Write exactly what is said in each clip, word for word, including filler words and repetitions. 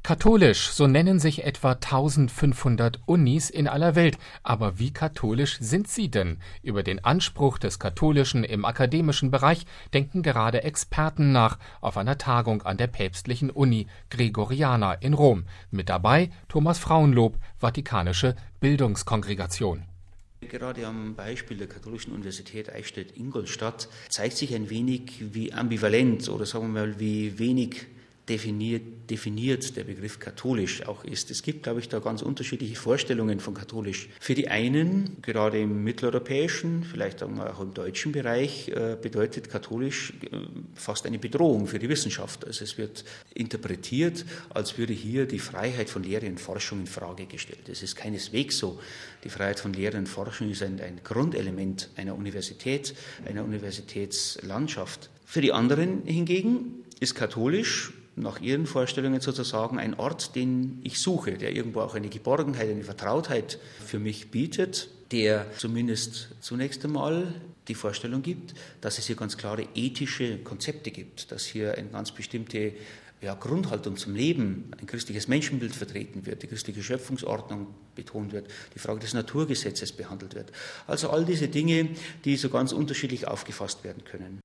Katholisch, so nennen sich etwa eintausendfünfhundert Unis in aller Welt. Aber wie katholisch sind sie denn? Über den Anspruch des Katholischen im akademischen Bereich denken gerade Experten nach auf einer Tagung an der päpstlichen Uni Gregoriana in Rom. Mit dabei Thomas Frauenlob, Vatikanische Bildungskongregation. Gerade am Beispiel der Katholischen Universität Eichstätt-Ingolstadt zeigt sich ein wenig, wie ambivalent oder sagen wir mal, wie wenig definiert, definiert der Begriff katholisch auch ist. Es gibt, glaube ich, da ganz unterschiedliche Vorstellungen von katholisch. Für die einen, gerade im mitteleuropäischen, vielleicht auch im deutschen Bereich, bedeutet katholisch fast eine Bedrohung für die Wissenschaft. Also es wird interpretiert, als würde hier die Freiheit von Lehre und Forschung in Frage gestellt. Das ist keineswegs so. Die Freiheit von Lehre und Forschung ist ein, ein Grundelement einer Universität, einer Universitätslandschaft. Für die anderen hingegen ist katholisch nach ihren Vorstellungen sozusagen ein Ort, den ich suche, der irgendwo auch eine Geborgenheit, eine Vertrautheit für mich bietet, der zumindest zunächst einmal die Vorstellung gibt, dass es hier ganz klare ethische Konzepte gibt, dass hier eine ganz bestimmte ja, Grundhaltung zum Leben, ein christliches Menschenbild vertreten wird, die christliche Schöpfungsordnung betont wird, die Frage des Naturgesetzes behandelt wird. Also all diese Dinge, die so ganz unterschiedlich aufgefasst werden können.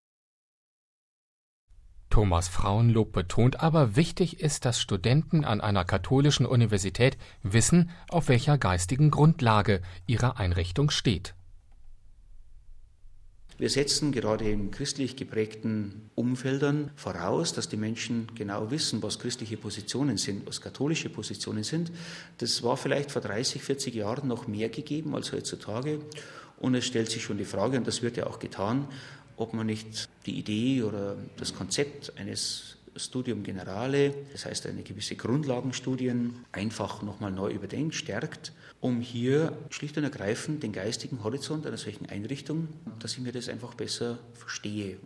Thomas Frauenlob betont aber, wichtig ist, dass Studenten an einer katholischen Universität wissen, auf welcher geistigen Grundlage ihre Einrichtung steht. Wir setzen gerade in christlich geprägten Umfeldern voraus, dass die Menschen genau wissen, was christliche Positionen sind, was katholische Positionen sind. Das war vielleicht vor dreißig, vierzig Jahren noch mehr gegeben als heutzutage. Und es stellt sich schon die Frage, und das wird ja auch getan, ob man nicht die Idee oder das Konzept eines Studium Generale, das heißt eine gewisse Grundlagenstudien, einfach nochmal neu überdenkt, stärkt, um hier schlicht und ergreifend den geistigen Horizont einer solchen Einrichtung, dass ich mir das einfach besser verstehe.